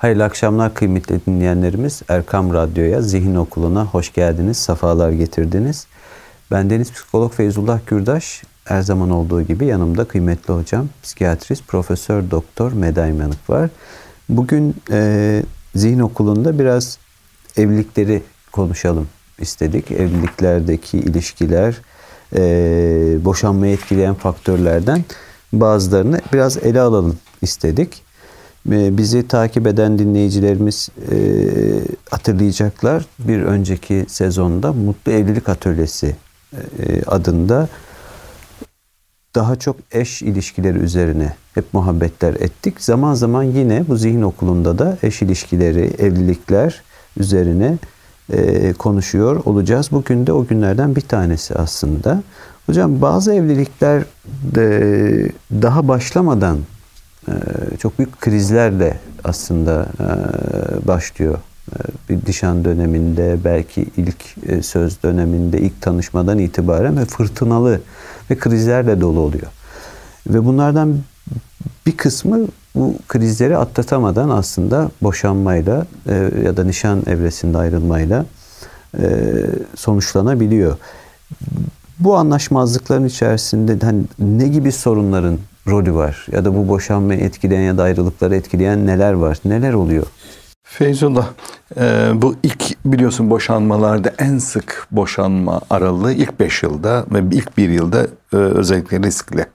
Hayırlı akşamlar kıymetli dinleyenlerimiz. Erkam Radyo'ya, Zihin Okulu'na hoş geldiniz, sefalar getirdiniz. Bendeniz psikolog Feyzullah Gürdaş. Her zaman olduğu gibi yanımda kıymetli hocam, psikiyatrist Profesör Doktor Meday Yanık var. Bugün Zihin Okulu'nda biraz evlilikleri konuşalım istedik. Evliliklerdeki ilişkiler, boşanmayı etkileyen faktörlerden bazılarını biraz ele alalım istedik. Bizi takip eden dinleyicilerimiz hatırlayacaklar. Bir önceki sezonda Mutlu Evlilik Atölyesi adında daha çok eş ilişkileri üzerine hep muhabbetler ettik. Zaman zaman yine bu Zihin Okulu'nda da eş ilişkileri, evlilikler üzerine konuşuyor olacağız. Bugün de o günlerden bir tanesi aslında. Hocam bazı evlilikler daha başlamadan çok büyük krizlerle aslında başlıyor. Bir nişan döneminde, belki ilk söz döneminde, ilk tanışmadan itibaren ve fırtınalı ve krizlerle dolu oluyor. Ve bunlardan bir kısmı bu krizleri atlatamadan aslında boşanmayla ya da nişan evresinde ayrılmayla sonuçlanabiliyor. Bu anlaşmazlıkların içerisinde hani ne gibi sorunların rolü var? Ya da bu boşanmayı etkileyen ya da ayrılıkları etkileyen neler var? Neler oluyor? Feyzullah, bu ilk biliyorsun boşanmalarda en sık boşanma aralığı ilk 5 yılda ve ilk 1 yılda özellikle riskli.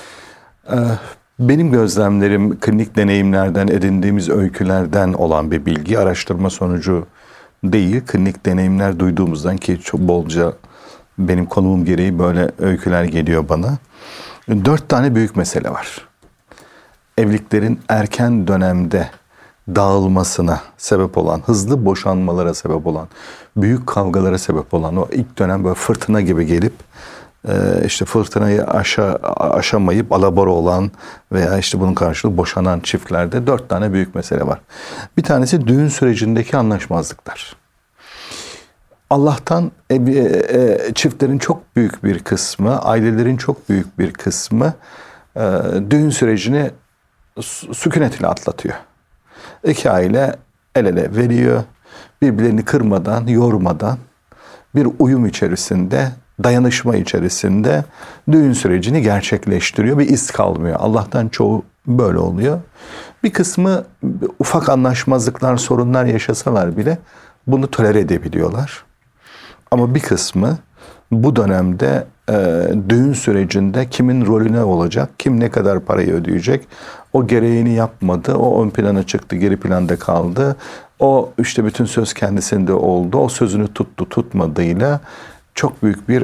Benim gözlemlerim klinik deneyimlerden edindiğimiz öykülerden olan bir bilgi, araştırma sonucu değil. Klinik deneyimler duyduğumuzdan ki çok bolca benim konumum gereği böyle öyküler geliyor bana. 4 tane büyük mesele var. Evliliklerin erken dönemde dağılmasına sebep olan, hızlı boşanmalara sebep olan, büyük kavgalara sebep olan, o ilk dönem böyle fırtına gibi gelip işte fırtınayı aşamayıp alabora olan veya işte bunun karşılığı boşanan çiftlerde 4 tane büyük mesele var. Bir tanesi düğün sürecindeki anlaşmazlıklar. Allah'tan çiftlerin çok büyük bir kısmı, ailelerin çok büyük bir kısmı düğün sürecini sükunet ile atlatıyor. İki aile el ele veriyor, birbirlerini kırmadan, yormadan bir uyum içerisinde, dayanışma içerisinde düğün sürecini gerçekleştiriyor. Bir iz kalmıyor. Allah'tan çoğu böyle oluyor. Bir kısmı ufak anlaşmazlıklar, sorunlar yaşasalar bile bunu tolere edebiliyorlar. Ama bir kısmı bu dönemde düğün sürecinde kimin rolü ne olacak, kim ne kadar parayı ödeyecek, o gereğini yapmadı, o ön plana çıktı, geri planda kaldı. O işte bütün söz kendisinde oldu, o sözünü tuttu, tutmadığıyla çok büyük bir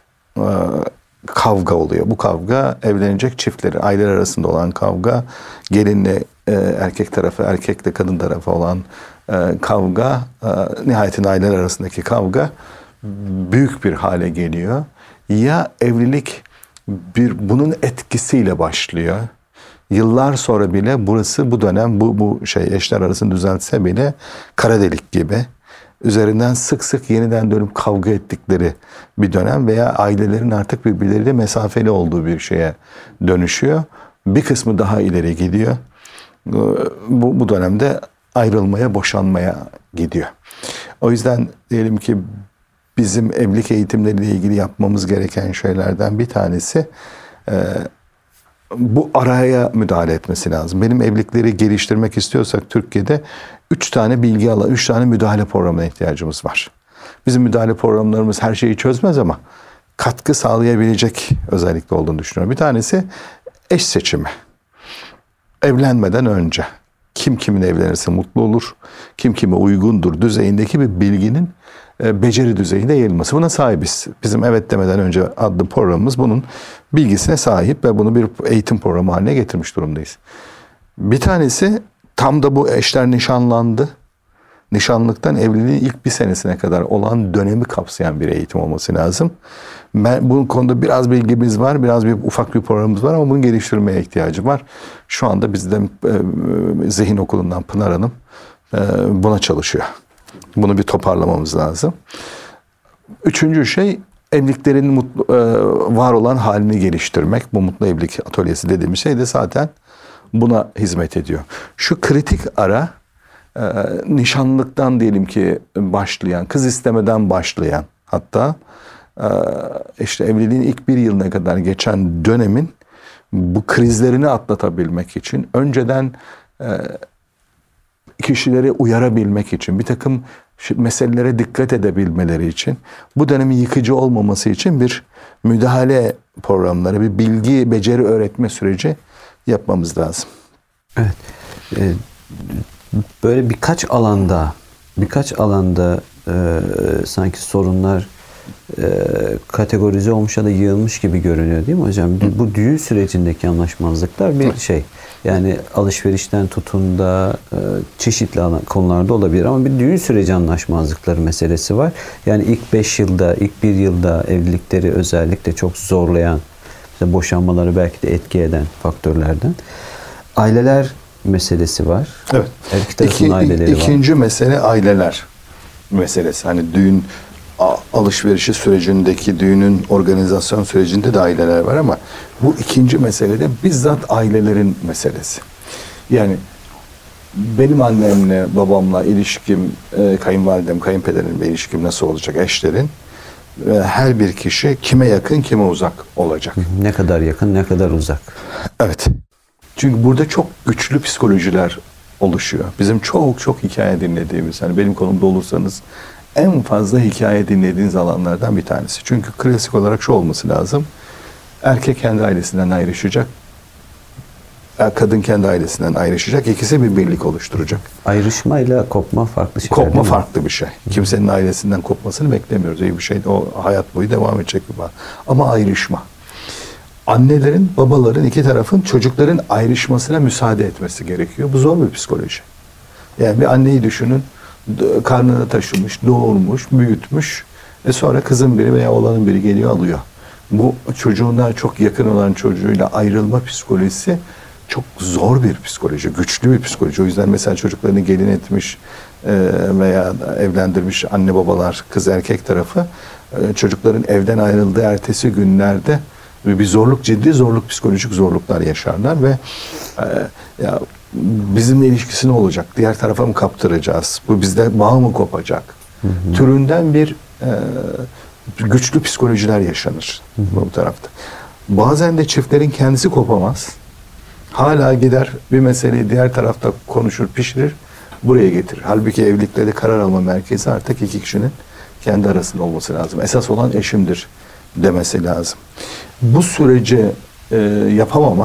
kavga oluyor. Bu kavga evlenecek çiftleri, aileler arasında olan kavga, gelinle erkek tarafı, erkekle kadın tarafı olan kavga, nihayetinde aileler arasındaki kavga büyük bir hale geliyor. Ya evlilik bunun etkisiyle başlıyor. Yıllar sonra bile bu dönem bu eşler arasını düzeltse bile kara delik gibi üzerinden sık sık yeniden dönüp kavga ettikleri bir dönem veya ailelerin artık birbirleriyle mesafeli olduğu bir şeye dönüşüyor. Bir kısmı daha ileri gidiyor. Bu dönemde ayrılmaya, boşanmaya gidiyor. O yüzden diyelim ki bizim evlilik eğitimleriyle ilgili yapmamız gereken şeylerden bir tanesi bu araya müdahale etmesi lazım. Benim evlilikleri geliştirmek istiyorsak Türkiye'de 3 tane bilgi alan, 3 tane müdahale programına ihtiyacımız var. Bizim müdahale programlarımız her şeyi çözmez ama katkı sağlayabilecek özellikle olduğunu düşünüyorum. Bir tanesi eş seçimi. Evlenmeden önce kim kimin evlenirse mutlu olur, kim kime uygundur düzeyindeki bir bilginin beceri düzeyinde yayılması. Buna sahibiz. Bizim Evet Demeden Önce adlı programımız bunun bilgisine sahip ve bunu bir eğitim programı haline getirmiş durumdayız. Bir tanesi tam da bu eşler nişanlandı. Nişanlıktan evliliğin ilk 1 senesine kadar olan dönemi kapsayan bir eğitim olması lazım. Bu konuda biraz bilgimiz var, biraz ufak bir programımız var ama bunu geliştirmeye ihtiyacı var. Şu anda bizde Zihin Okulu'ndan Pınar Hanım buna çalışıyor. Bunu bir toparlamamız lazım. 3. şey evliliklerin var olan halini geliştirmek. Bu Mutlu Evlilik Atölyesi dediğimiz şey de zaten buna hizmet ediyor. Şu kritik ara nişanlıktan diyelim ki başlayan, kız istemeden başlayan, hatta işte evliliğin ilk bir yılına kadar geçen dönemin bu krizlerini atlatabilmek için, önceden kişileri uyarabilmek için, bir takım meselelere dikkat edebilmeleri için, bu dönemin yıkıcı olmaması için bir müdahale programları, bir bilgi, beceri öğretme süreci yapmamız lazım. Evet. Böyle birkaç alanda sanki sorunlar kategorize olmuş ya da yığılmış gibi görünüyor, değil mi hocam? Bu düğün sürecindeki anlaşmazlıklar bir şey. Yani alışverişten tutun da çeşitli konularda olabilir ama bir düğün süreci anlaşmazlıkları meselesi var. Yani ilk 5 yılda, ilk 1 yılda evlilikleri özellikle çok zorlayan, işte boşanmaları belki de etki eden faktörlerden. Aileler meselesi var. Evet. Her iki tarafın aileleri var. İkinci mesele aileler meselesi. Hani düğün alışverişi sürecindeki, düğünün organizasyon sürecinde de aileler var ama bu ikinci meselede bizzat ailelerin meselesi. Yani benim annemle, babamla ilişkim, kayınvalidem, kayınpederimle ilişkim nasıl olacak, eşlerin? Her bir kişi kime yakın, kime uzak olacak. Ne kadar yakın, ne kadar uzak. Evet. Çünkü burada çok güçlü psikolojiler oluşuyor. Bizim çok hikaye dinlediğimiz, hani benim konumda olursanız en fazla hikaye dinlediğiniz alanlardan bir tanesi. Çünkü klasik olarak şu olması lazım. Erkek kendi ailesinden ayrışacak. Kadın kendi ailesinden ayrışacak. İkisi bir birlik oluşturacak. Ayrışmayla kopma farklı şeyler. Kopma farklı bir şey. Kimsenin ailesinden kopmasını beklemiyoruz. İyi bir şey. O hayat boyu devam edecek bir bağ. Ama ayrışma. Annelerin, babaların, iki tarafın çocukların ayrışmasına müsaade etmesi gerekiyor. Bu zor bir psikoloji. Yani bir anneyi düşünün. Karnına taşımış, doğurmuş, büyütmüş. Sonra kızın biri veya oğlanın biri geliyor alıyor. Bu çocuğuna çok yakın olan çocuğuyla ayrılma psikolojisi çok zor bir psikoloji, güçlü bir psikoloji. O yüzden mesela çocuklarını gelin etmiş veya evlendirmiş anne babalar, kız erkek tarafı çocukların evden ayrıldığı ertesi günlerde bir zorluk, ciddi zorluk, psikolojik zorluklar yaşarlar ve ya bizimle ilişkisi ne olacak? Diğer tarafa mı kaptıracağız? Bu bizde bağ mı kopacak? Türünden bir güçlü psikolojiler yaşanır bu tarafta. Bazen de çiftlerin kendisi kopamaz. Hala gider bir meseleyi diğer tarafta konuşur, pişirir, buraya getirir. Halbuki evlilikte de karar alma merkezi artık iki kişinin kendi arasında olması lazım. Esas olan eşimdir demesi lazım. Bu süreci yapamamak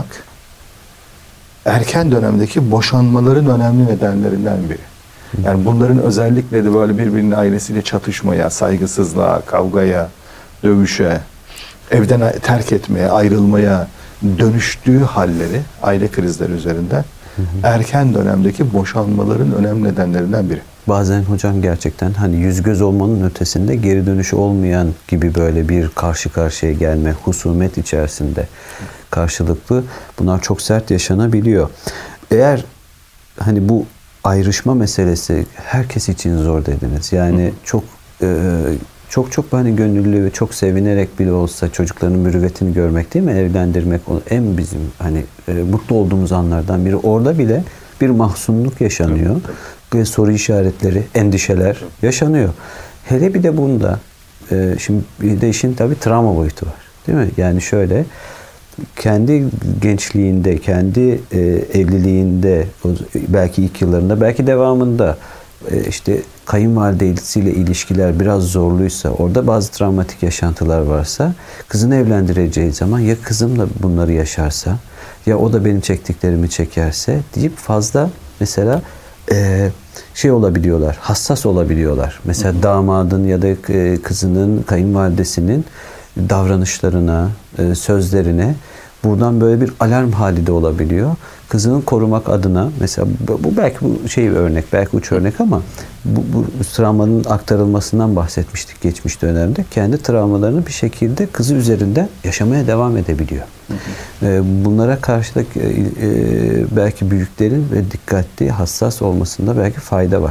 erken dönemdeki boşanmaların önemli nedenlerinden biri. Yani bunların özellikle de böyle birbirinin ailesiyle çatışmaya, saygısızlığa, kavgaya, dövüşe, evden terk etmeye, ayrılmaya dönüştüğü halleri, aile krizleri üzerinden erken dönemdeki boşanmaların önemli nedenlerinden biri. Bazen hocam gerçekten hani yüz göz olmanın ötesinde geri dönüşü olmayan gibi böyle bir karşı karşıya gelme, husumet içerisinde karşılıklı bunlar çok sert yaşanabiliyor. Eğer hani bu ayrışma meselesi herkes için zor dediniz. Yani çok hani gönüllü ve çok sevinerek bile olsa çocukların mürüvvetini görmek, değil mi? Evlendirmek en bizim hani mutlu olduğumuz anlardan biri. Orada bile bir mahzunluk yaşanıyor. Soru işaretleri, endişeler yaşanıyor. Hele bir de bunda şimdi bir de işin tabii travma boyutu var. Değil mi? Yani şöyle kendi gençliğinde, kendi evliliğinde, belki ilk yıllarında, belki devamında işte kayınvalidesiyle ilişkiler biraz zorluysa, orada bazı travmatik yaşantılar varsa, kızını evlendireceği zaman ya kızım da bunları yaşarsa, ya o da benim çektiklerimi çekerse deyip fazla mesela şey olabiliyorlar, hassas olabiliyorlar. Mesela damadın ya da kızının, kayınvalidesinin davranışlarına, sözlerine buradan böyle bir alarm hali de olabiliyor. Kızını korumak adına mesela bu belki bu şey bir örnek, belki uç örnek ama bu travmanın aktarılmasından bahsetmiştik geçmiş dönemde. Kendi travmalarını bir şekilde kızı üzerinden yaşamaya devam edebiliyor. Bunlara karşı da belki büyüklerin ve dikkatli, hassas olmasında belki fayda var.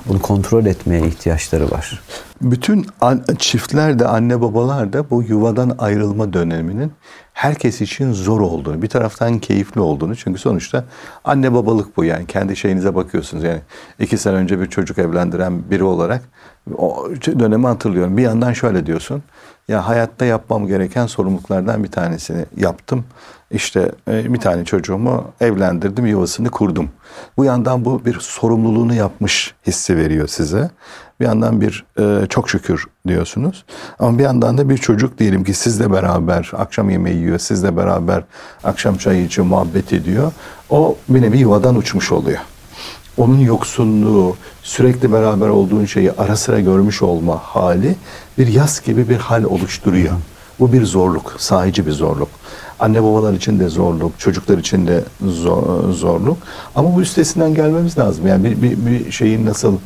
Bunu kontrol etmeye ihtiyaçları var. Bütün çiftler de anne babalar da bu yuvadan ayrılma döneminin herkes için zor olduğunu, bir taraftan keyifli olduğunu. Çünkü sonuçta anne babalık bu yani. Kendi şeyinize bakıyorsunuz. Yani 2 sene önce bir çocuk evlendiren biri olarak o dönemi hatırlıyorum. Bir yandan şöyle diyorsun. Ya hayatta yapmam gereken sorumluluklardan bir tanesini yaptım. İşte bir tane çocuğumu evlendirdim, yuvasını kurdum. Bu yandan bu bir sorumluluğunu yapmış hissi veriyor size. Bir yandan bir çok şükür diyorsunuz. Ama bir yandan da bir çocuk diyelim ki sizle beraber akşam yemeği yiyor, sizle beraber akşam çayı içiyor, muhabbet ediyor. O bir nevi yuvadan uçmuş oluyor. Onun yoksunluğu, sürekli beraber olduğun şeyi ara sıra görmüş olma hali bir yas gibi bir hal oluşturuyor. Bu bir zorluk, sahici bir zorluk. Anne babalar için de zorluk, çocuklar için de zorluk. Ama bu üstesinden gelmemiz lazım. Yani bir şeyin nasıl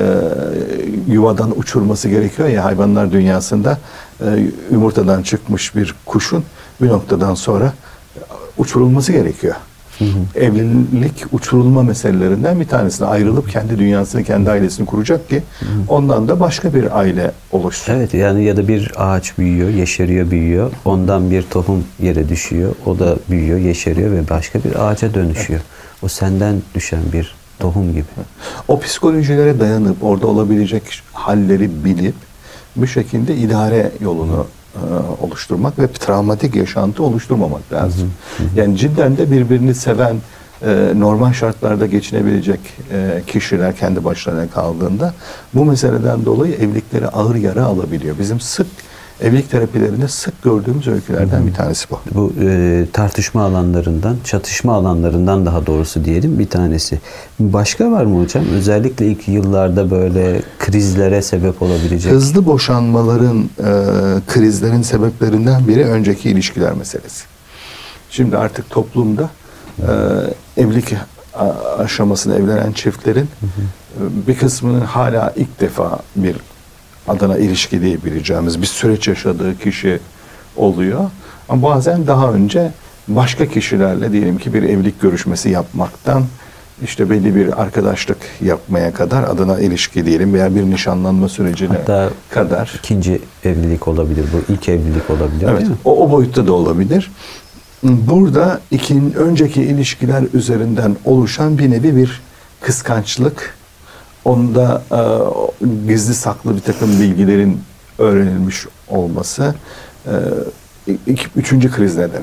yuvadan uçurması gerekiyor ya hayvanlar dünyasında yumurtadan çıkmış bir kuşun bir noktadan sonra uçurulması gerekiyor. Evlilik uçurulma meselelerinden bir tanesine ayrılıp kendi dünyasını, kendi ailesini kuracak ki ondan da başka bir aile oluşsun. Evet yani ya da bir ağaç büyüyor, yeşeriyor, büyüyor. Ondan bir tohum yere düşüyor. O da büyüyor, yeşeriyor ve başka bir ağaca dönüşüyor. O senden düşen bir tohum gibi. O psikolojilere dayanıp orada olabilecek halleri bilip bu şekilde idare yolunu oluşturmak ve travmatik yaşantı oluşturmamak lazım. Yani cidden de birbirini seven, normal şartlarda geçinebilecek kişiler kendi başlarına kaldığında bu meseleden dolayı evlilikleri ağır yara alabiliyor. Bizim sık evlilik terapilerinde sık gördüğümüz öykülerden bir tanesi bu. Bu tartışma alanlarından, çatışma alanlarından daha doğrusu diyelim bir tanesi. Başka var mı hocam? Özellikle ilk yıllarda böyle krizlere sebep olabilecek. Hızlı boşanmaların, krizlerin sebeplerinden biri önceki ilişkiler meselesi. Şimdi artık toplumda evlilik aşamasında evlenen çiftlerin bir kısmının hala ilk defa bir adına ilişki diyebileceğimiz bir süreç yaşadığı kişi oluyor. Ama bazen daha önce başka kişilerle diyelim ki bir evlilik görüşmesi yapmaktan işte belli bir arkadaşlık yapmaya kadar adına ilişki diyelim veya bir nişanlanma sürecine hatta kadar. İkinci evlilik olabilir bu. İlk evlilik olabilir Evet, değil mi? o boyutta da olabilir. Burada önceki ilişkiler üzerinden oluşan bir nevi bir kıskançlık, onda gizli saklı bir takım bilgilerin öğrenilmiş olması üçüncü kriz nedeni.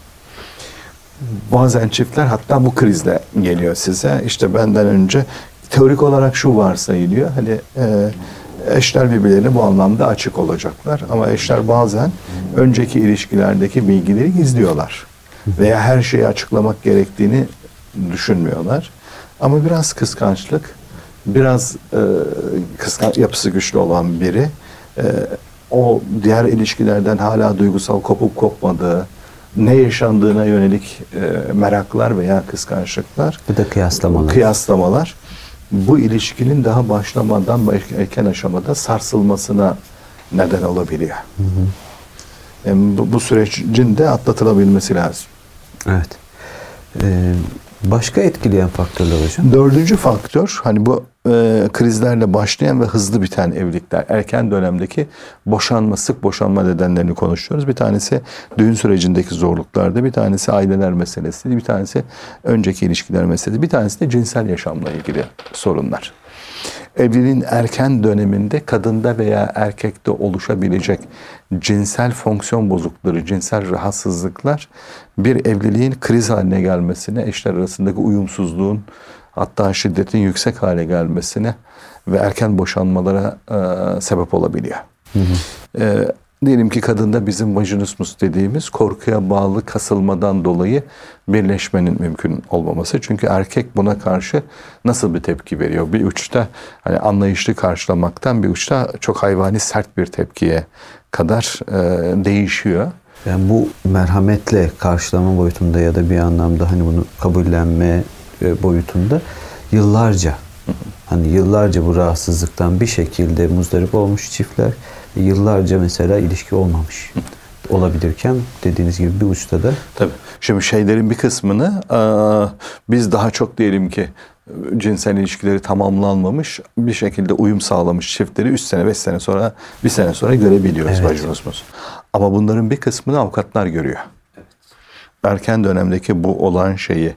Bazen çiftler hatta bu krizle geliyor size. İşte benden önce teorik olarak şu varsayılıyor. Hani eşler birbirlerine bu anlamda açık olacaklar. Ama eşler bazen önceki ilişkilerdeki bilgileri gizliyorlar. Veya her şeyi açıklamak gerektiğini düşünmüyorlar. Ama biraz kıskançlık, biraz yapısı güçlü olan biri o diğer ilişkilerden hala duygusal kopup kopmadığı, ne yaşandığına yönelik meraklar veya kıskançlıklar. Bu da kıyaslamalar. Bu ilişkinin daha başlamadan erken aşamada sarsılmasına neden olabiliyor. Yani bu sürecin de atlatılabilmesi lazım. Evet. Başka etkileyen faktörler hocam? 4. faktör hani bu krizlerle başlayan ve hızlı biten evlilikler. Erken dönemdeki sık boşanma nedenlerini konuşuyoruz. Bir tanesi düğün sürecindeki zorluklarda, bir tanesi aileler meselesi, bir tanesi önceki ilişkiler meselesi, bir tanesi de cinsel yaşamla ilgili sorunlar. Evliliğin erken döneminde kadında veya erkekte oluşabilecek cinsel fonksiyon bozuklukları, cinsel rahatsızlıklar bir evliliğin kriz haline gelmesine, eşler arasındaki uyumsuzluğun hatta şiddetin yüksek hale gelmesine ve erken boşanmalara sebep olabiliyor. Diyelim ki kadında bizim vajinismus dediğimiz korkuya bağlı kasılmadan dolayı birleşmenin mümkün olmaması. Çünkü erkek buna karşı nasıl bir tepki veriyor? Bir uçta hani anlayışlı karşılamaktan bir uçta çok hayvani sert bir tepkiye kadar değişiyor. Yani bu merhametle karşılama boyutunda ya da bir anlamda hani bunu kabullenme boyutunda yıllarca bu rahatsızlıktan bir şekilde muzdarip olmuş çiftler yıllarca mesela ilişki olmamış olabilirken dediğiniz gibi bir uçta da. Tabii. Şimdi şeylerin bir kısmını biz daha çok diyelim ki cinsel ilişkileri tamamlanmamış, bir şekilde uyum sağlamış çiftleri 3 sene, 5 sene sonra, 1 sene sonra görebiliyoruz vajinismus. Ama bunların bir kısmını avukatlar görüyor. Erken dönemdeki bu olan şeyi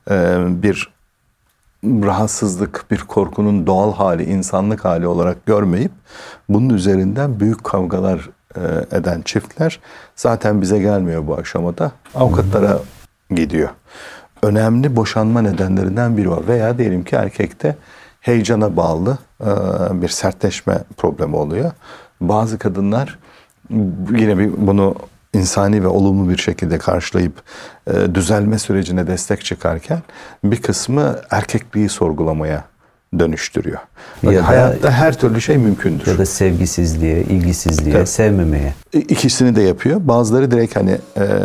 bir rahatsızlık, bir korkunun doğal hali, insanlık hali olarak görmeyip bunun üzerinden büyük kavgalar eden çiftler zaten bize gelmiyor bu aşamada. Avukatlara gidiyor. Önemli boşanma nedenlerinden biri o. Veya diyelim ki erkekte heyecana bağlı bir sertleşme problemi oluyor. Bazı kadınlar yine bunu insani ve olumlu bir şekilde karşılayıp düzelme sürecine destek çıkarken bir kısmı erkekliği sorgulamaya dönüştürüyor. Ya hayatta her türlü şey mümkündür. Ya da sevgisizliğe, ilgisizliğe, sevmemeye. İkisini de yapıyor. Bazıları direkt hani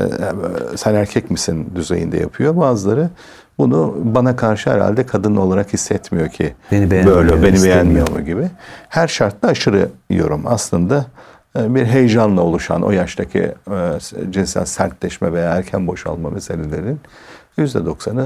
sen erkek misin düzeyinde yapıyor. Bazıları bunu bana karşı herhalde kadın olarak hissetmiyor ki beni beğenmiyor mu gibi. Her şartta aşırı yorum aslında bir heyecanla oluşan o yaştaki cinsel sertleşme veya erken boşalma meselelerinin %90'ı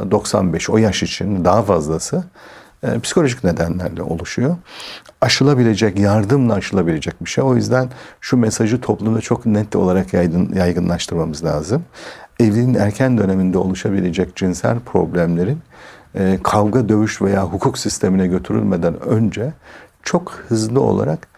95 o yaş için daha fazlası psikolojik nedenlerle oluşuyor. Aşılabilecek, yardımla aşılabilecek bir şey. O yüzden şu mesajı toplumda çok net olarak yaygınlaştırmamız lazım. Evliliğin erken döneminde oluşabilecek cinsel problemlerin kavga, dövüş veya hukuk sistemine götürülmeden önce çok hızlı olarak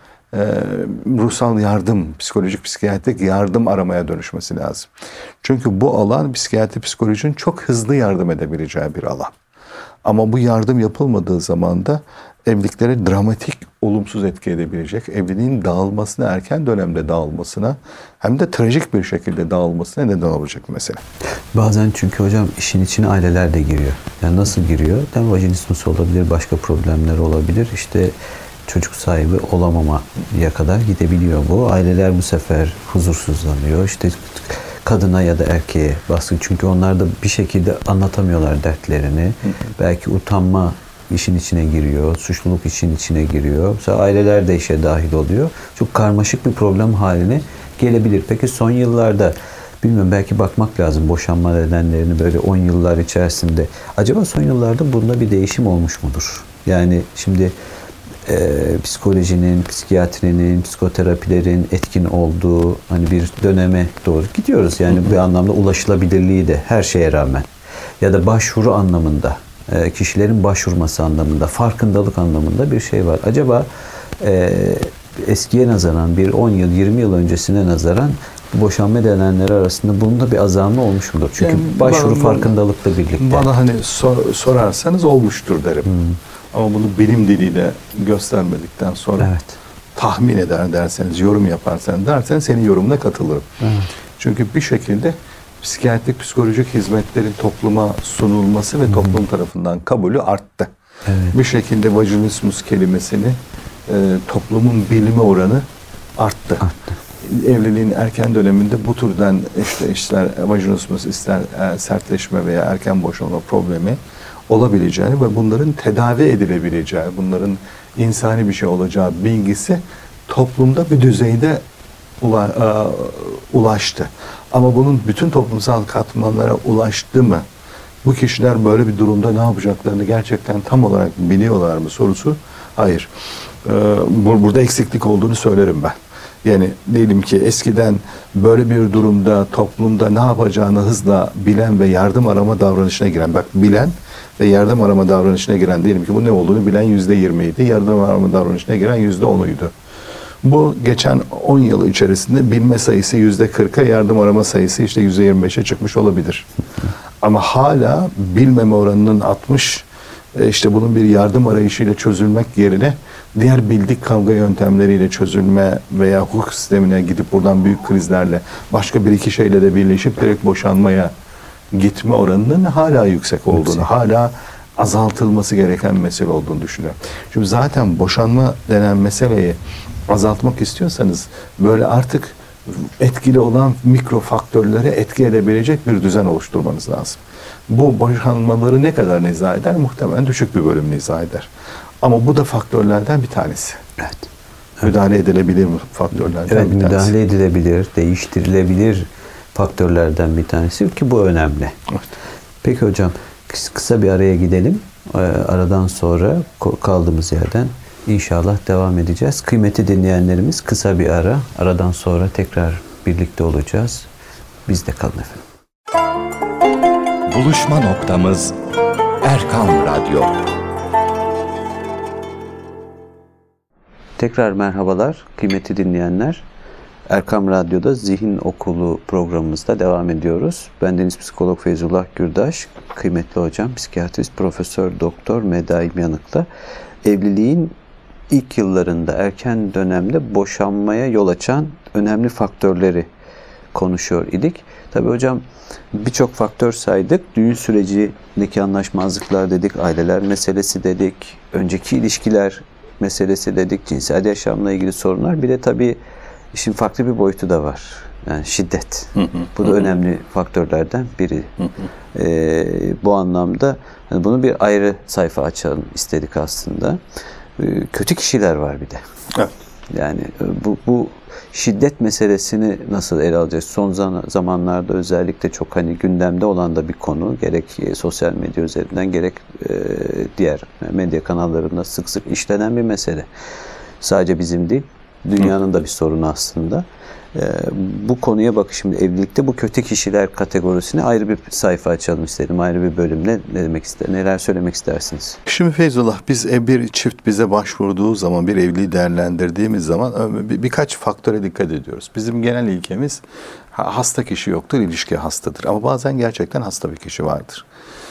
ruhsal yardım, psikolojik, psikiyatrik yardım aramaya dönüşmesi lazım. Çünkü bu alan psikiyatri, psikolojinin çok hızlı yardım edebileceği bir alan. Ama bu yardım yapılmadığı zaman da evliliklere dramatik, olumsuz etki edebilecek, evliliğin dağılmasına, erken dönemde dağılmasına hem de trajik bir şekilde dağılmasına neden olacak mesela. Bazen çünkü hocam işin içine aileler de giriyor. Yani nasıl giriyor? Yani vajinismus olabilir, başka problemler olabilir. İşte çocuk sahibi olamamaya kadar gidebiliyor bu. Aileler bu sefer huzursuzlanıyor. İşte kadına ya da erkeğe baskı. Çünkü onlar da bir şekilde anlatamıyorlar dertlerini. Belki utanma işin içine giriyor. Suçluluk işin içine giriyor. Mesela aileler de işe dahil oluyor. Çok karmaşık bir problem haline gelebilir. Peki son yıllarda bilmiyorum belki bakmak lazım boşanma nedenlerini böyle 10 yıllar içerisinde. Acaba son yıllarda bunda bir değişim olmuş mudur? Yani şimdi psikolojinin, psikiyatrinin, psikoterapilerin etkin olduğu hani bir döneme doğru gidiyoruz. Yani bir anlamda ulaşılabilirliği de her şeye rağmen ya da başvuru anlamında, kişilerin başvurması anlamında, farkındalık anlamında bir şey var. Acaba eskiye nazaran bir 10 yıl, 20 yıl öncesine nazaran boşanma nedenleri arasında bunun da bir azalma olmuş mudur? Çünkü yani başvuru farkındalıkla birlikte. Bana hani sorarsanız olmuştur derim. Ama bunu bilim diliyle göstermedikten sonra tahmin eder derseniz, yorum yaparsanız derseniz senin yorumuna katılırım. Çünkü bir şekilde psikiyatrik, psikolojik hizmetlerin topluma sunulması ve toplum tarafından kabulü arttı. Bir şekilde vajinismus kelimesini toplumun bilme oranı arttı. Evliliğin erken döneminde bu türden ister vajinismus, ister sertleşme veya erken boşanma problemi olabileceğini ve bunların tedavi edilebileceği, bunların insani bir şey olacağı bilgisi toplumda bir düzeyde ulaştı. Ama bunun bütün toplumsal katmanlara ulaştı mı? Bu kişiler böyle bir durumda ne yapacaklarını gerçekten tam olarak biliyorlar mı sorusu? Hayır. Burada eksiklik olduğunu söylerim ben. Yani diyelim ki eskiden böyle bir durumda toplumda ne yapacağını hızla bilen ve yardım arama davranışına giren, bak bilen ve yardım arama davranışına giren, diyelim ki bu ne olduğunu bilen %20'ydi, yardım arama davranışına giren %10'uydu. Bu geçen 10 yıl içerisinde bilme sayısı %40'a, yardım arama sayısı işte %25'e çıkmış olabilir. Ama hala bilmeme oranının 60, işte bunun bir yardım arayışıyla çözülmek yerine diğer bildik kavga yöntemleriyle çözülme veya hukuk sistemine gidip buradan büyük krizlerle başka bir iki şeyle de birleşip direkt boşanmaya gitme oranının hala yüksek olduğunu, hala azaltılması gereken mesele olduğunu düşünüyorum. Şimdi zaten boşanma denen meseleyi azaltmak istiyorsanız böyle artık etkili olan mikro faktörlere etki edebilecek bir düzen oluşturmanız lazım. Bu boşanmaları ne kadar nizah eder? Muhtemelen düşük bir bölüm nizah eder. Ama bu da faktörlerden bir tanesi. Evet. Müdahale edilebilir faktörlerden bir tanesi. Müdahale edilebilir, değiştirilebilir faktörlerden bir tanesi ki bu önemli. Evet. Peki hocam kısa bir araya gidelim. Aradan sonra kaldığımız yerden inşallah devam edeceğiz. Kıymetli dinleyenlerimiz, kısa bir ara. Aradan sonra tekrar birlikte olacağız. Biz de kalın efendim. Buluşma noktamız Erkam Radyo. Tekrar merhabalar kıymetli dinleyenler. Erkam Radyo'da Zihin Okulu programımızda devam ediyoruz. Bendeniz psikolog Feyzullah Gürdaş, kıymetli hocam, psikiyatrist Profesör Doktor Medaim Yanık'la evliliğin ilk yıllarında, erken dönemde boşanmaya yol açan önemli faktörleri konuşuyor idik. Tabii hocam birçok faktör saydık. Düğün sürecindeki anlaşmazlıklar dedik, aileler meselesi dedik, önceki ilişkiler meselesi dedik, cinsel yaşamla ilgili sorunlar. Bir de tabii işin farklı bir boyutu da var. Yani şiddet. Bu da önemli faktörlerden biri. Bu anlamda yani bunu bir ayrı sayfa açalım istedik aslında. Kötü kişiler var bir de. Evet. Yani bu şiddet meselesini nasıl ele alacağız? Son zamanlarda özellikle çok gündemde olan da bir konu. Gerek sosyal medya üzerinden gerek diğer medya kanallarında sık sık işlenen bir mesele. Sadece bizim değil, dünyanın da bir sorunu aslında. Bu konuya bakışımda evlilikte bu kötü kişiler kategorisine ayrı bir sayfa açalım istedim. Ayrı bir bölümle ne demek neler söylemek istersiniz? Şimdi Feyzullah, biz bir çift bize başvurduğu zaman, bir evliliği değerlendirdiğimiz zaman birkaç faktöre dikkat ediyoruz. Bizim genel ilkemiz hasta kişi yoktur, ilişki hastadır. Ama bazen gerçekten hasta bir kişi vardır.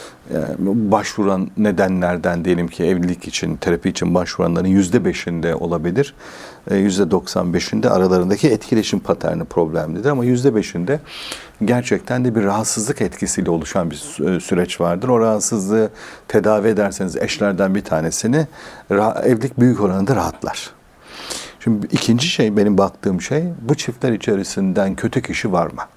Başvuran nedenlerden diyelim ki evlilik için, terapi için başvuranların %5'inde olabilir. %95'inde aralarındaki etkileşim paterni problemlidir. Ama %5'inde gerçekten de bir rahatsızlık etkisiyle oluşan bir süreç vardır. O rahatsızlığı tedavi ederseniz eşlerden bir tanesini evlilik büyük oranda rahatlar. Şimdi ikinci şey, benim baktığım şey, bu çiftler içerisinden kötü kişi var mı?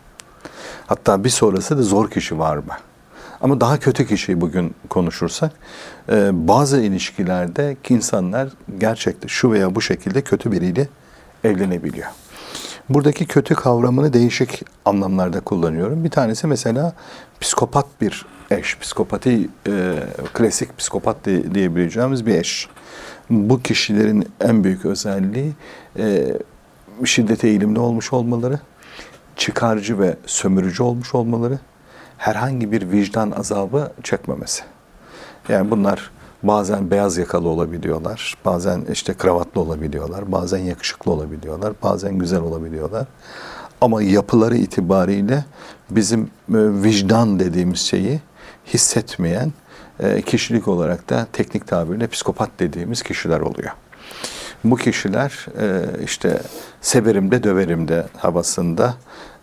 Hatta bir sonrası da zor kişi var mı? Ama daha kötü kişiyi bugün konuşursak, bazı ilişkilerde insanlar gerçekten şu veya bu şekilde kötü biriyle evlenebiliyor. Buradaki kötü kavramını değişik anlamlarda kullanıyorum. Bir tanesi mesela psikopat bir eş, klasik psikopat diyebileceğimiz bir eş. Bu kişilerin en büyük özelliği şiddete eğilimli olmuş olmaları, çıkarcı ve sömürücü olmuş olmaları, herhangi bir vicdan azabı çekmemesi. Yani bunlar bazen beyaz yakalı olabiliyorlar, bazen işte kravatlı olabiliyorlar, bazen yakışıklı olabiliyorlar, bazen güzel olabiliyorlar. Ama yapıları itibariyle bizim vicdan dediğimiz şeyi hissetmeyen, kişilik olarak da teknik tabirle psikopat dediğimiz kişiler oluyor. Bu kişiler işte severim de döverim de havasında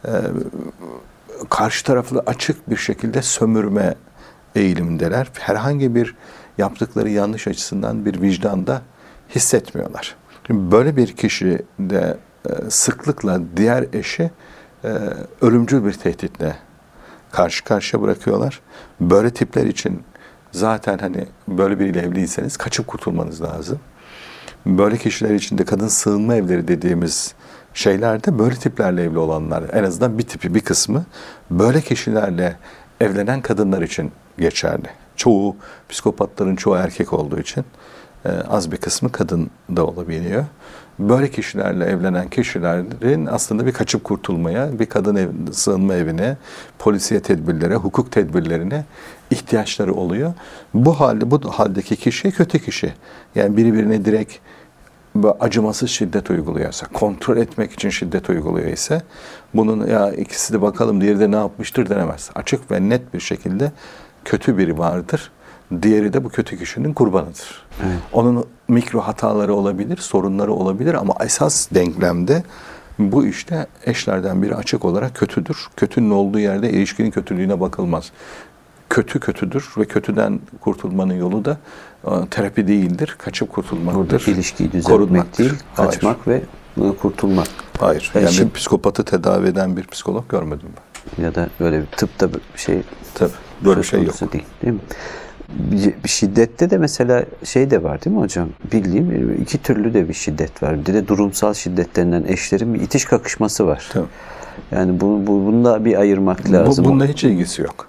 karşı tarafı açık bir şekilde sömürme eğilimindeler. Herhangi bir yaptıkları yanlış açısından bir vicdanda hissetmiyorlar. Şimdi böyle bir kişi de sıklıkla diğer eşi ölümcül bir tehditle karşı karşıya bırakıyorlar. Böyle tipler için zaten böyle biriyle evliyseniz kaçıp kurtulmanız lazım. Böyle kişiler için de kadın sığınma evleri dediğimiz şeylerde böyle tiplerle evli olanlar, en azından bir tipi, bir kısmı böyle kişilerle evlenen kadınlar için geçerli. Çoğu psikopatların çoğu erkek olduğu için az bir kısmı kadın da olabiliyor. Böyle kişilerle evlenen kişilerin aslında bir kaçıp kurtulmaya, bir kadın sığınma evine, polisiye tedbirlere, hukuk tedbirlerine ihtiyaçları oluyor. Bu haldeki kişi kötü kişi. Yani birine direkt acımasız şiddet uyguluyorsa, kontrol etmek için şiddet uyguluyor ise bunun ya ikisi de bakalım diğeri de ne yapmıştır denemez. Açık ve net bir şekilde kötü biri vardır. Diğeri de bu kötü kişinin kurbanıdır. Evet. Onun mikro hataları olabilir, sorunları olabilir ama esas denklemde bu işte eşlerden biri açık olarak kötüdür. Kötünün olduğu yerde ilişkinin kötülüğüne bakılmaz. Kötü kötüdür ve kötüden kurtulmanın yolu da terapi değildir, kaçıp kurtulmaktır. Burada ilişkiyi düzeltmek değil, kaçmak ve kurtulmak. Hayır. Yani şimdi, psikopatı tedavi eden bir psikolog görmedim ben. Ya da böyle bir tıpta bir şey. Tabii. Böyle bir şey yok. Değil mi? Bir şiddette de mesela şey de var değil mi hocam? Bildiğim iki türlü de bir şiddet var. Bir de durumsal şiddetlerinden eşlerin bir itiş kakışması var. Tabii. Yani bunu da bir ayırmak lazım. Bununla hiç ilgisi yok.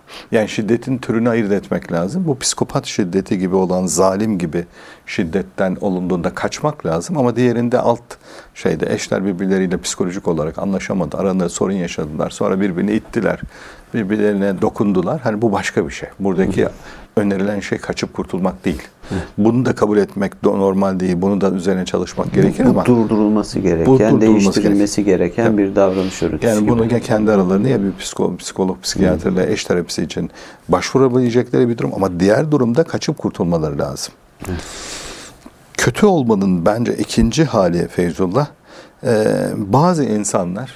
Yani şiddetin türünü ayırt etmek lazım. Bu psikopat şiddeti gibi olan, zalim gibi şiddetten olunduğunda kaçmak lazım. Ama diğerinde alt şeyde eşler birbirleriyle psikolojik olarak anlaşamadı. Aralarında sorun yaşadılar. Sonra birbirini ittiler. Birbirlerine dokundular. Hani bu başka bir şey. Buradaki önerilen şey kaçıp kurtulmak değil. Bunu da kabul etmek normal değil. Bunu da üzerine çalışmak gerekir ama durdurulması gereken, değiştirilmesi gereken bir davranış örüntüsü. Yani bunu ya kendi aralarında ya bir psikolog, psikiyatrla eş terapisi için başvurabilecekleri bir durum ama diğer durumda kaçıp kurtulmaları lazım. Kötü olmanın bence ikinci hali Feyzullah, bazı insanlar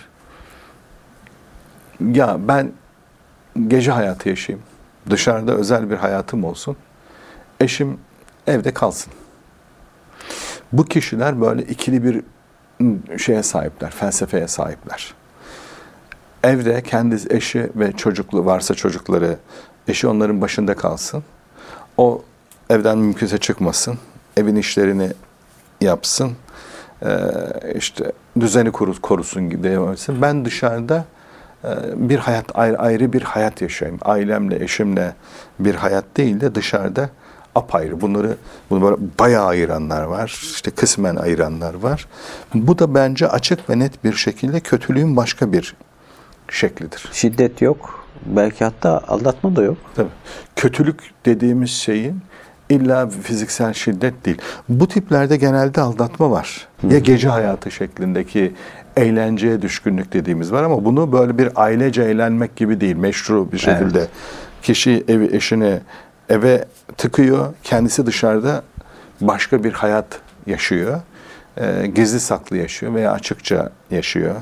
ya ben gece hayatı yaşayayım, dışarıda özel bir hayatım olsun, eşim evde kalsın. Bu kişiler böyle ikili bir şeye sahipler, felsefeye sahipler. Evde kendi eşi ve çocuklu varsa çocukları, eşi onların başında kalsın. O evden mümkünse çıkmasın, evin işlerini yapsın, işte düzeni korusun devam etsin. Ben dışarıda bir hayat, ayrı bir hayat yaşayayım. Ailemle, eşimle bir hayat değil de dışarıda apayrı. Bunu böyle bayağı ayıranlar var. İşte kısmen ayıranlar var. Bu da bence açık ve net bir şekilde kötülüğün başka bir şeklidir. Şiddet yok. Belki hatta aldatma da yok. Tabii. Kötülük dediğimiz şeyin illa fiziksel şiddet değil. Bu tiplerde genelde aldatma var. Ya gece hayatı şeklindeki eğlenceye düşkünlük dediğimiz var ama bunu böyle bir ailece eğlenmek gibi değil. Meşru bir şekilde kişi eşini eve tıkıyor, kendisi dışarıda başka bir hayat yaşıyor. Gizli saklı yaşıyor veya açıkça yaşıyor.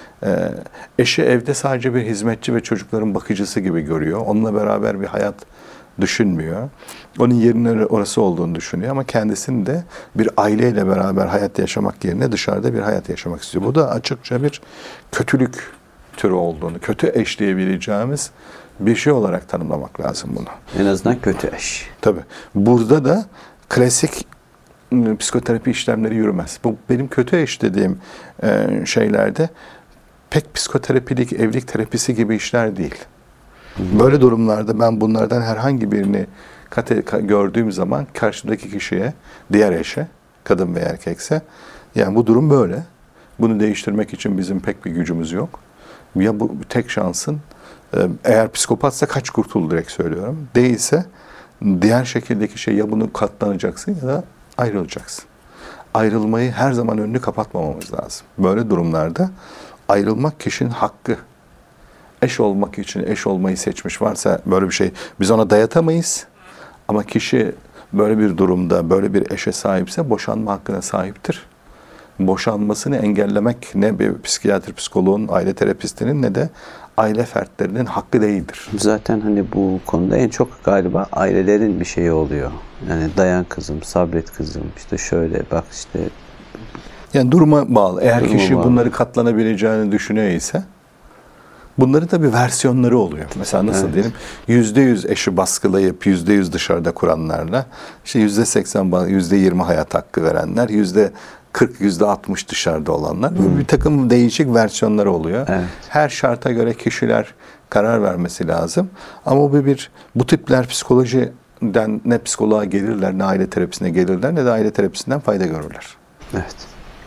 Eşi evde sadece bir hizmetçi ve çocukların bakıcısı gibi görüyor. Onunla beraber bir hayat düşünmüyor. Onun yerinin orası olduğunu düşünüyor ama kendisini de bir aileyle beraber hayat yaşamak yerine dışarıda bir hayat yaşamak istiyor. Bu da açıkça bir kötülük türü olduğunu, kötü eş diyebileceğimiz bir şey olarak tanımlamak lazım bunu. En azından kötü eş. Tabii. Burada da klasik psikoterapi işlemleri yürümez. Bu benim kötü eş dediğim şeylerde pek psikoterapilik, evlilik terapisi gibi işler değil. Böyle durumlarda ben bunlardan herhangi birini gördüğüm zaman karşımdaki kişiye, diğer eşe, kadın veya erkekse, yani bu durum böyle. Bunu değiştirmek için bizim pek bir gücümüz yok. Ya bu tek şansın, eğer psikopatsa kaç kurtul direkt söylüyorum. Değilse diğer şekildeki şey ya bunu katlanacaksın ya da ayrılacaksın. Ayrılmayı her zaman önünü kapatmamamız lazım. Böyle durumlarda ayrılmak kişinin hakkı. Eş olmak için eş olmayı seçmiş varsa böyle bir şey biz ona dayatamayız. Ama kişi böyle bir durumda böyle bir eşe sahipse boşanma hakkına sahiptir. Boşanmasını engellemek ne bir psikiyatr, psikoloğun, aile terapistinin ne de aile fertlerinin hakkı değildir. Zaten hani bu konuda en çok galiba ailelerin bir şeyi oluyor. Yani dayan kızım, sabret kızım, işte şöyle bak işte. Yani duruma bağlı. Eğer Duruma kişi bağlı. bunları katlanabileceğini düşünüyor ise bunların tabii versiyonları oluyor. Mesela nasıl diyelim? %100 eşi baskılayıp %100 dışarıda kuranlarla işte %80, %20 hayat hakkı verenler, %40, %60 dışarıda olanlar. Bir takım değişik versiyonları oluyor. Evet. Her şarta göre kişiler karar vermesi lazım. Ama bu tipler psikolojiden ne psikoloğa gelirler, ne aile terapisine gelirler, ne de aile terapisinden fayda görürler. Evet.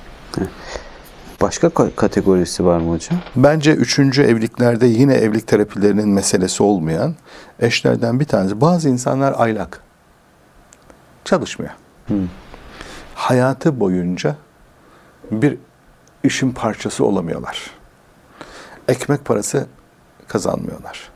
Başka kategorisi var mı hocam? Bence 3. evliliklerde yine evlilik terapilerinin meselesi olmayan eşlerden bir tanesi. Bazı insanlar aylak. Çalışmıyor. Hayatı boyunca bir işin parçası olamıyorlar. Ekmek parası kazanmıyorlar.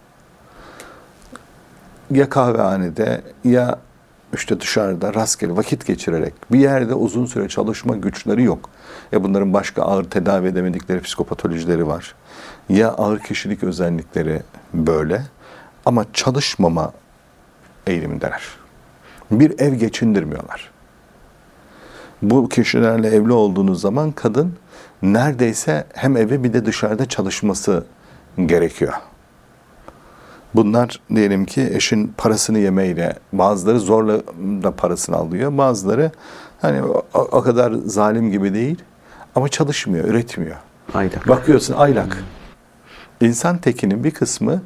Ya kahvehanede ya işte dışarıda rastgele vakit geçirerek bir yerde uzun süre çalışma güçleri yok. Ya bunların başka ağır tedavi edemedikleri psikopatolojileri var. Ya ağır kişilik özellikleri böyle. Ama çalışmama eğilimindeler. Bir ev geçindirmiyorlar. Bu kişilerle evli olduğunuz zaman kadın neredeyse hem eve bir de dışarıda çalışması gerekiyor. Bunlar diyelim ki eşin parasını yemeyle, bazıları zorla da parasını alıyor, bazıları hani o kadar zalim gibi değil ama çalışmıyor, üretmiyor. Aylak. Bakıyorsun aylak. İnsan tekinin bir kısmı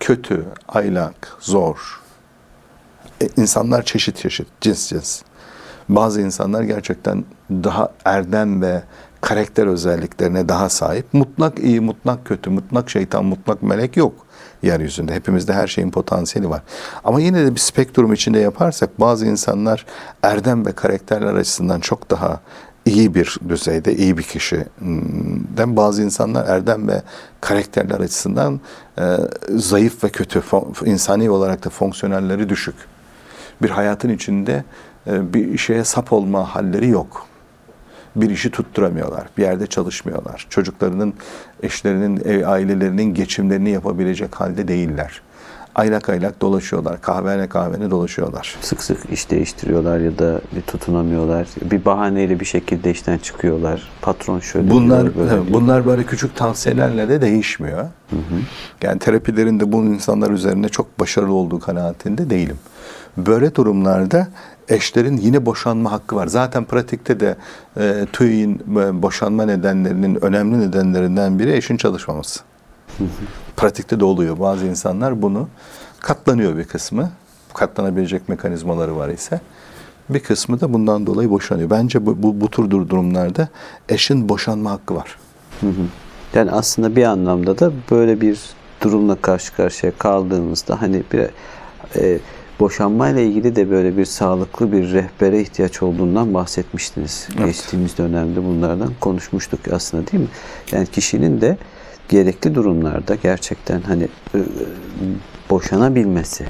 kötü, aylak, zor. İnsanlar çeşit çeşit, cins cins. Bazı insanlar gerçekten daha erdem ve karakter özelliklerine daha sahip. Mutlak iyi, mutlak kötü, mutlak şeytan, mutlak melek yok yeryüzünde. Hepimizde her şeyin potansiyeli var. Ama yine de bir spektrum içinde yaparsak bazı insanlar erdem ve karakterler açısından çok daha iyi bir düzeyde, iyi bir kişiden, bazı insanlar erdem ve karakterler açısından zayıf ve kötü, insani olarak da fonksiyonelleri düşük. Bir hayatın içinde bir şeye sap olma halleri yok. Bir işi tutturamıyorlar, bir yerde çalışmıyorlar. Çocuklarının, eşlerinin, ailelerinin geçimlerini yapabilecek halde değiller. Aylak aylak dolaşıyorlar, kahvene dolaşıyorlar. Sık sık iş değiştiriyorlar ya da bir tutunamıyorlar. Bir bahaneyle bir şekilde işten çıkıyorlar. Patron şöyle Bunlar diyor, böyle bunlar böyle küçük tavsiyelerle de değişmiyor. Hı hı. Yani terapilerinde bu insanlar üzerine çok başarılı olduğu kanaatinde değilim. Böyle durumlarda eşlerin yine boşanma hakkı var. Zaten pratikte de TÜİ'nin boşanma nedenlerinin önemli nedenlerinden biri eşin çalışmaması. Pratikte de oluyor. Bazı insanlar bunu katlanıyor bir kısmı. Katlanabilecek mekanizmaları var ise bir kısmı da bundan dolayı boşanıyor. Bence bu tür durumlarda eşin boşanma hakkı var. Yani aslında bir anlamda da böyle bir durumla karşı karşıya kaldığımızda hani bir boşanmayla ilgili de böyle bir sağlıklı bir rehbere ihtiyaç olduğundan bahsetmiştiniz. Evet. Geçtiğimiz dönemde bunlardan konuşmuştuk aslında, değil mi? Yani kişinin de gerekli durumlarda gerçekten hani boşanabilmesi,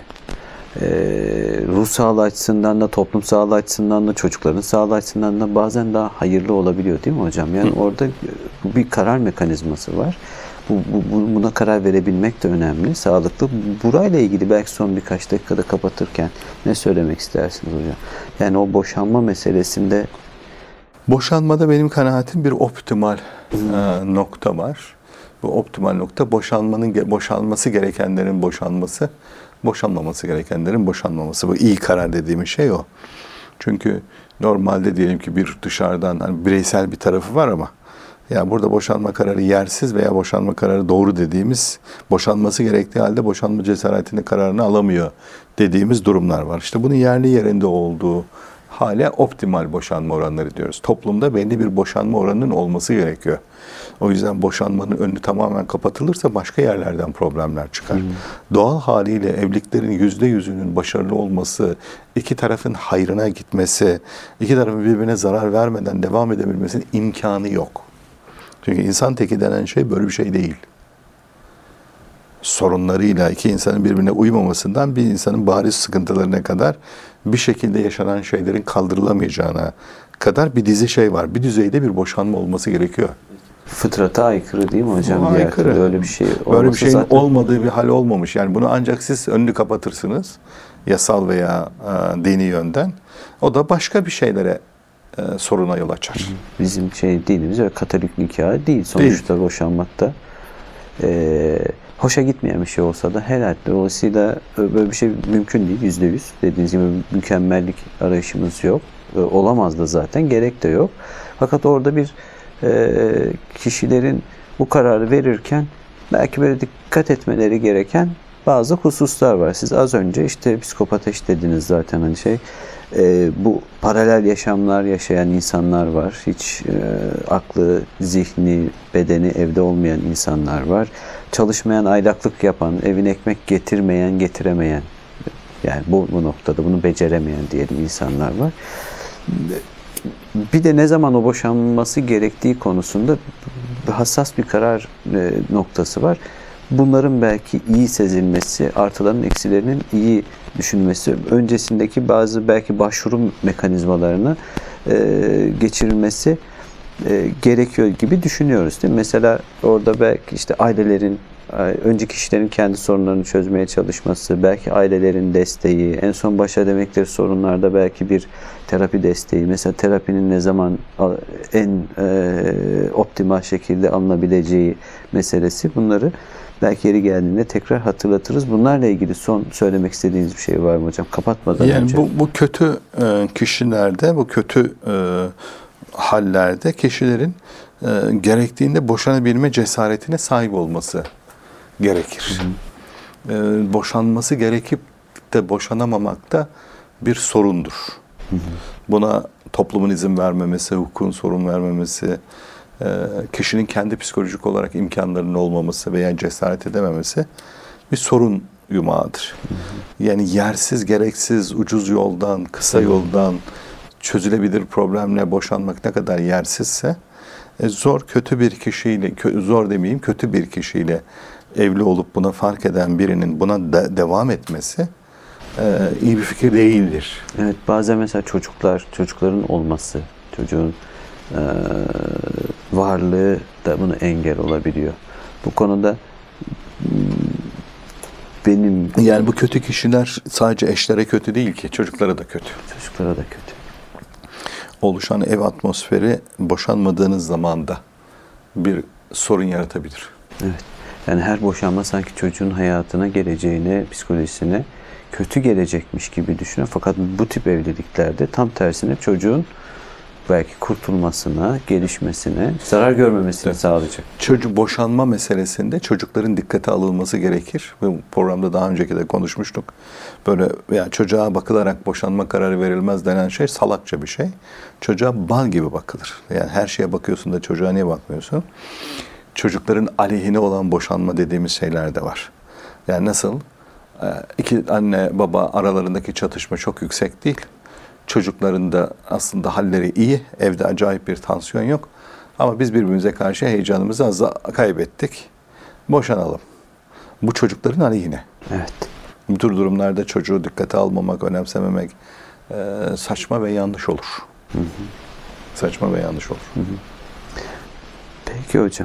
ruh sağlığı açısından da, toplum sağlığı açısından da, çocukların sağlığı açısından da bazen daha hayırlı olabiliyor, değil mi hocam? Yani orada bir karar mekanizması var. Buna karar verebilmek de önemli, sağlıklı. Burayla ilgili belki son birkaç dakikada kapatırken ne söylemek istersiniz hocam? Yani o boşanma meselesinde... Boşanmada benim kanaatim bir optimal nokta var. Bu optimal nokta boşanması gerekenlerin boşanması, boşanmaması gerekenlerin boşanmaması. Bu iyi karar dediğimiz şey o. Çünkü normalde diyelim ki bir dışarıdan hani bireysel bir tarafı var ama ya burada boşanma kararı yersiz veya boşanma kararı doğru dediğimiz, boşanması gerektiği halde boşanma cesaretini kararını alamıyor dediğimiz durumlar var. İşte bunun yerli yerinde olduğu hale optimal boşanma oranları diyoruz. Toplumda belli bir boşanma oranının olması gerekiyor. O yüzden boşanmanın önü tamamen kapatılırsa başka yerlerden problemler çıkar. Doğal haliyle evliliklerin %100'ünün başarılı olması, iki tarafın hayrına gitmesi, iki tarafın birbirine zarar vermeden devam edebilmesinin imkanı yok. Çünkü insan teki denen şey böyle bir şey değil. Sorunlarıyla iki insanın birbirine uymamasından bir insanın bariz sıkıntılarına kadar bir şekilde yaşanan şeylerin kaldırılamayacağına kadar bir dizi şey var. Bir düzeyde bir boşanma olması gerekiyor. Fıtrata aykırı değil mi hocam? Aykırı. Böyle bir şey böyle bir şeyin zaten... olmadığı bir hal olmamış. Yani bunu ancak siz önünü kapatırsınız. Yasal veya dini yönden. O da başka bir şeylere soruna yol açar. Bizim dinimiz öyle Katolik nikahı değil. Sonuçta boşanmakta hoşa gitmeyen bir şey olsa da helal. Dolayısıyla böyle bir şey mümkün değil. %100. Dediğiniz gibi mükemmellik arayışımız yok. Olamaz da zaten. Gerek de yok. Fakat orada bir kişilerin bu kararı verirken belki böyle dikkat etmeleri gereken bazı hususlar var. Siz az önce işte psikopat eş dediniz zaten hani bu paralel yaşamlar yaşayan insanlar var. Hiç aklı, zihni, bedeni evde olmayan insanlar var. Çalışmayan, aylaklık yapan, evine ekmek getirmeyen, getiremeyen, yani bu noktada bunu beceremeyen diyelim insanlar var. Bir de ne zaman o boşanması gerektiği konusunda hassas bir karar noktası var. Bunların belki iyi sezilmesi, artıların eksilerinin iyi düşünülmesi, öncesindeki bazı belki başvuru mekanizmalarını geçirilmesi gerekiyor gibi düşünüyoruz, değil mi? Mesela orada belki işte ailelerin, önce kişilerin kendi sorunlarını çözmeye çalışması, belki ailelerin desteği, en son baş edemedikleri sorunlarda belki bir terapi desteği, mesela terapinin ne zaman en optimal şekilde alınabileceği meselesi, bunları belki yeri geldiğinde tekrar hatırlatırız. Bunlarla ilgili son söylemek istediğiniz bir şey var mı hocam? Kapatmadan önce. Yani bu kötü kişilerde, bu kötü hallerde kişilerin gerektiğinde boşanabilme cesaretine sahip olması gerekir. boşanması gerekip de boşanamamak da bir sorundur. Buna toplumun izin vermemesi, hukukun sorun vermemesi, kişinin kendi psikolojik olarak imkanlarının olmaması veya cesaret edememesi bir sorun yumağıdır. Yani yersiz, gereksiz, ucuz yoldan, kısa yoldan çözülebilir problemle boşanmak ne kadar yersizse kötü bir kişiyle evli olup buna fark eden birinin buna devam etmesi iyi bir fikir değildir. Evet, bazen mesela çocukların olması, çocuğun varlığı da bunu engel olabiliyor. Bu konuda yani bu kötü kişiler sadece eşlere kötü değil ki, çocuklara da kötü. Çocuklara da kötü. Oluşan ev atmosferi boşanmadığınız zaman da bir sorun yaratabilir. Evet. Yani her boşanma sanki çocuğun hayatına, geleceğine, psikolojisine kötü gelecekmiş gibi düşünüyor. Fakat bu tip evliliklerde tam tersine çocuğun belki kurtulmasına, gelişmesine, zarar görmemesini sağlayacak. Boşanma meselesinde çocukların dikkate alınması gerekir. Ve bu programda daha önceki de konuşmuştuk. Böyle yani çocuğa bakılarak boşanma kararı verilmez denen şey salakça bir şey. Çocuğa bal gibi bakılır. Yani her şeye bakıyorsun da çocuğa niye bakmıyorsun? Çocukların aleyhine olan boşanma dediğimiz şeyler de var. Yani nasıl? İki anne baba aralarındaki çatışma çok yüksek değil. Çocukların da aslında halleri iyi. Evde acayip bir tansiyon yok. Ama biz birbirimize karşı heyecanımızı az kaybettik. Boşanalım. Bu çocukların aleyhine. Evet. Bu tür durumlarda çocuğu dikkate almamak, önemsememek saçma ve yanlış olur. Saçma ve yanlış olur. Peki hocam.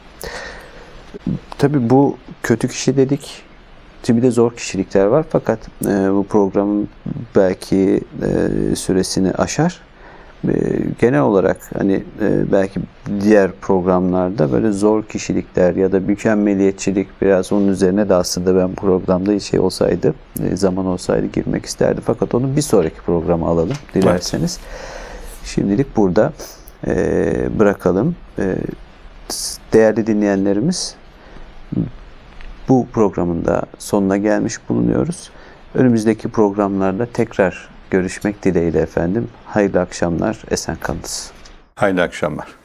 Tabii bu kötü kişi dedik. Şimdi de zor kişilikler var. Fakat bu programın belki süresini aşar. Genel olarak hani belki diğer programlarda böyle zor kişilikler ya da mükemmeliyetçilik biraz onun üzerine de aslında ben programda olsaydı, zaman olsaydı girmek isterdi. Fakat onu bir sonraki programa alalım dilerseniz. Evet. Şimdilik burada bırakalım. Değerli dinleyenlerimiz, bu programın da sonuna gelmiş bulunuyoruz. Önümüzdeki programlarda tekrar görüşmek dileğiyle efendim. Hayırlı akşamlar, esen kalınız. Hayırlı akşamlar.